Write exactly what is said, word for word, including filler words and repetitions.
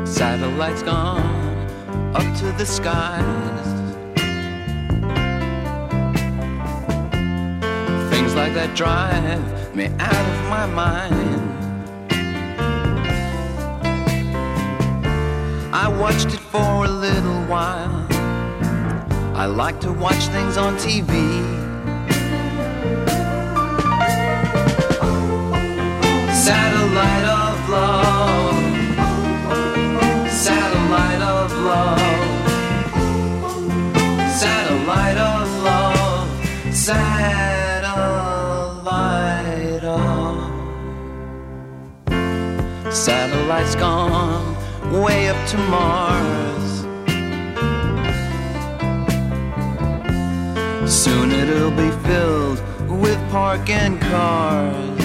Satellites gone up to the skies. Things like that drive me out of my mind. I watched it for a little while. I like to watch things on T V. Satellite of love, satellite of love, satellite of love, satellite of. Satellites gone way up to Mars. Soon it'll be filled with parking cars.